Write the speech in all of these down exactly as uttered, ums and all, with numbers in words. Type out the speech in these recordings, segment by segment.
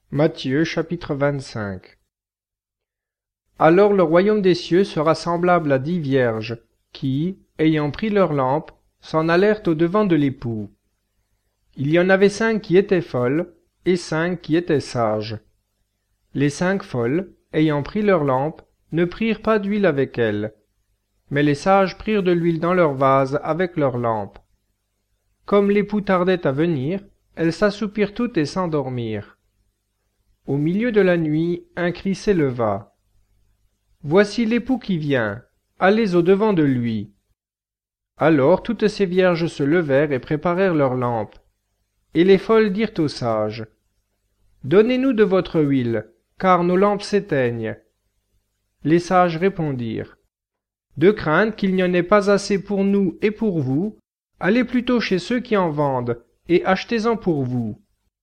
Matthieu chapitre vingt-cinq. Alors le royaume des cieux sera semblable à dix vierges, qui, ayant pris leurs lampes, s'en allèrent au-devant de l'époux. Il y en avait cinq qui étaient folles, et cinq qui étaient sages. Les cinq folles, ayant pris leurs lampes, ne prirent pas d'huile avec elles, mais les sages prirent de l'huile dans leurs vases avec leurs lampes. Comme l'époux tardait à venir, elles s'assoupirent toutes et s'endormirent. Au milieu de la nuit, un cri s'éleva. « Voici l'époux qui vient, allez au-devant de lui. » Alors toutes ces vierges se levèrent et préparèrent leurs lampes. Et les folles dirent aux sages, « Donnez-nous de votre huile, car nos lampes s'éteignent. » Les sages répondirent, « De crainte qu'il n'y en ait pas assez pour nous et pour vous, allez plutôt chez ceux qui en vendent, et achetez-en pour vous. »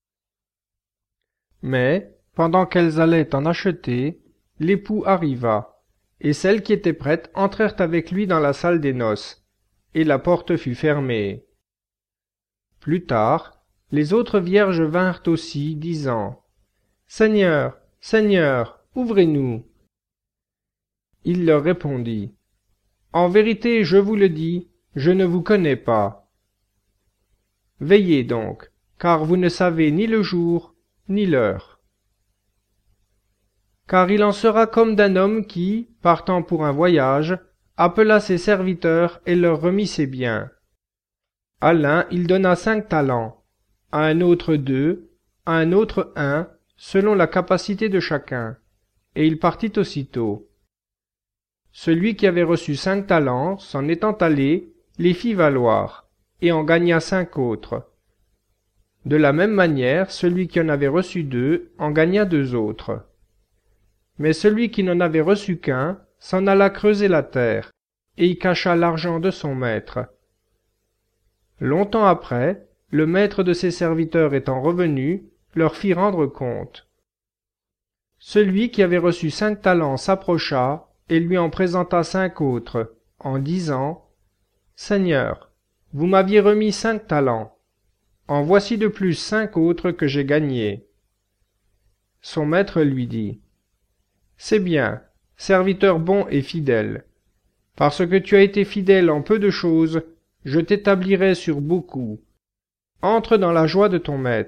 Mais, pendant qu'elles allaient en acheter, l'époux arriva, et celles qui étaient prêtes entrèrent avec lui dans la salle des noces, et la porte fut fermée. Plus tard, les autres vierges vinrent aussi, disant, « Seigneur, Seigneur, ouvrez-nous. » Il leur répondit, « En vérité, je vous le dis, je ne vous connais pas. Veillez donc, car vous ne savez ni le jour, ni l'heure. Car il en sera comme d'un homme qui, partant pour un voyage, appela ses serviteurs et leur remit ses biens. À l'un il donna cinq talents, à un autre deux, à un autre un, selon la capacité de chacun, et il partit aussitôt. Celui qui avait reçu cinq talents, s'en étant allé, les fit valoir, et en gagna cinq autres. De la même manière, celui qui en avait reçu deux, en gagna deux autres. Mais celui qui n'en avait reçu qu'un, s'en alla creuser la terre, et y cacha l'argent de son maître. Longtemps après, le maître de ses serviteurs étant revenu, leur fit rendre compte. Celui qui avait reçu cinq talents s'approcha, et lui en présenta cinq autres, en disant, « Seigneur, vous m'aviez remis cinq talents. En voici de plus cinq autres que j'ai gagnés. » Son maître lui dit, « C'est bien, serviteur bon et fidèle. Parce que tu as été fidèle en peu de choses, je t'établirai sur beaucoup. Entre dans la joie de ton maître. »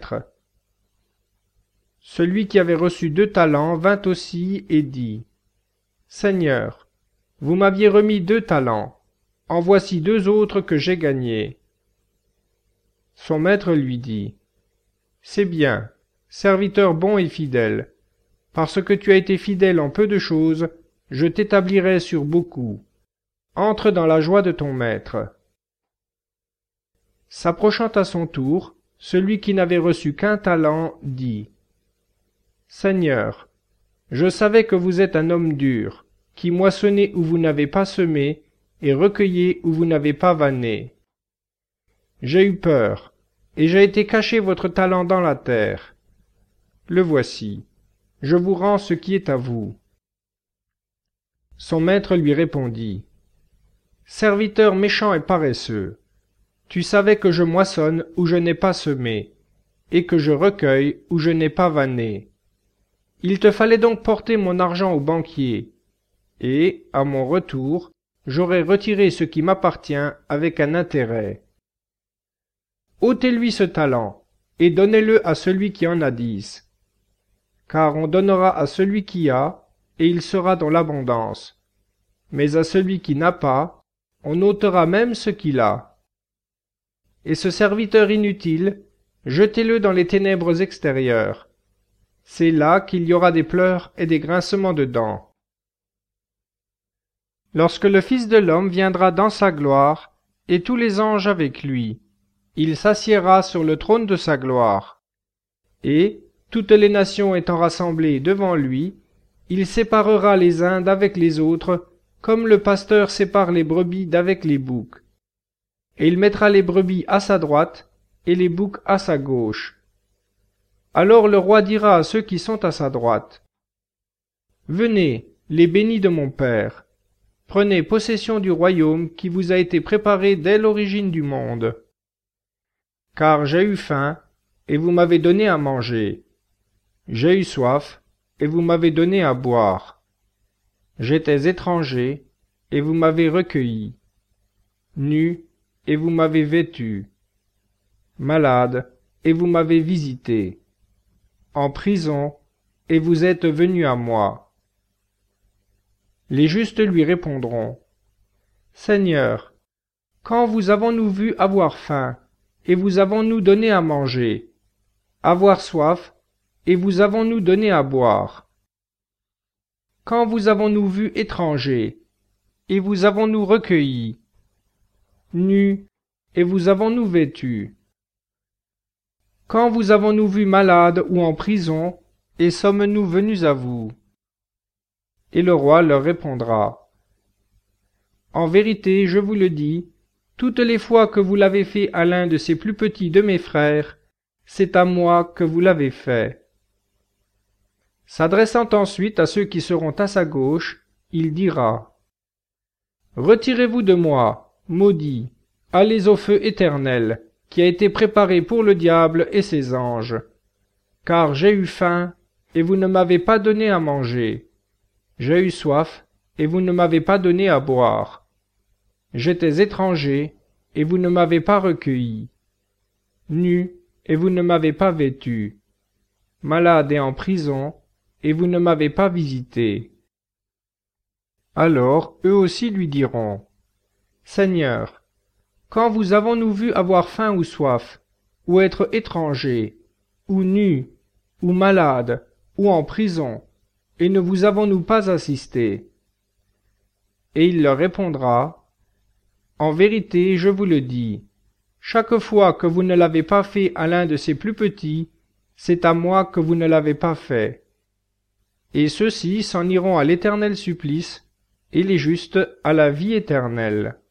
Celui qui avait reçu deux talents vint aussi et dit, « Seigneur, vous m'aviez remis deux talents. En voici deux autres que j'ai gagnés. » Son maître lui dit, « C'est bien, serviteur bon et fidèle. Parce que tu as été fidèle en peu de choses, je t'établirai sur beaucoup. Entre dans la joie de ton maître. » S'approchant à son tour, celui qui n'avait reçu qu'un talent dit, « Seigneur, je savais que vous êtes un homme dur, qui moissonnez où vous n'avez pas semé, et recueillez où vous n'avez pas vanné. J'ai eu peur, et j'ai été cacher votre talent dans la terre. Le voici. Je vous rends ce qui est à vous. » Son maître lui répondit, « Serviteur méchant et paresseux, tu savais que je moissonne où je n'ai pas semé, et que je recueille où je n'ai pas vanné. Il te fallait donc porter mon argent au banquier, et, à mon retour, j'aurais retiré ce qui m'appartient avec un intérêt. Ôtez-lui ce talent, et donnez-le à celui qui en a dix. Car on donnera à celui qui a, et il sera dans l'abondance. Mais à celui qui n'a pas, on ôtera même ce qu'il a. Et ce serviteur inutile, jetez-le dans les ténèbres extérieures. C'est là qu'il y aura des pleurs et des grincements de dents. Lorsque le Fils de l'homme viendra dans sa gloire, et tous les anges avec lui, il s'assiera sur le trône de sa gloire. Et, toutes les nations étant rassemblées devant lui, il séparera les uns d'avec les autres, comme le pasteur sépare les brebis d'avec les boucs. Et il mettra les brebis à sa droite, et les boucs à sa gauche. Alors le roi dira à ceux qui sont à sa droite, « Venez, les bénis de mon Père, prenez possession du royaume qui vous a été préparé dès l'origine du monde. Car j'ai eu faim, et vous m'avez donné à manger. J'ai eu soif, et vous m'avez donné à boire. J'étais étranger, et vous m'avez recueilli. Nu, et vous m'avez vêtu. Malade, et vous m'avez visité. En prison, et vous êtes venu à moi. Les justes lui répondront: Seigneur, quand vous avons-nous vu avoir faim, et vous avons-nous donné à manger, avoir soif, et vous avons-nous donné à boire? Quand vous avons-nous vu étrangers, et vous avons-nous recueillis, nus, et vous avons-nous vêtus? Quand vous avons-nous vu malades ou en prison, et sommes-nous venus à vous? Et le roi leur répondra: En vérité, je vous le dis, toutes les fois que vous l'avez fait à l'un de ces plus petits de mes frères, c'est à moi que vous l'avez fait. S'adressant ensuite à ceux qui seront à sa gauche, il dira: Retirez-vous de moi, maudits, allez au feu éternel, qui a été préparé pour le diable et ses anges. Car j'ai eu faim, et vous ne m'avez pas donné à manger. J'ai eu soif, et vous ne m'avez pas donné à boire. J'étais étranger, et vous ne m'avez pas recueilli. Nu, et vous ne m'avez pas vêtu. Malade et en prison, et vous ne m'avez pas visité. Alors eux aussi lui diront: Seigneur, quand vous avons-nous vu avoir faim ou soif, ou être étrangers, ou nus, ou malades, ou en prison, et ne vous avons-nous pas assisté? Et il leur répondra: En vérité, je vous le dis, chaque fois que vous ne l'avez pas fait à l'un de ces plus petits, c'est à moi que vous ne l'avez pas fait. Et ceux-ci s'en iront à l'éternel supplice, et les justes à la vie éternelle.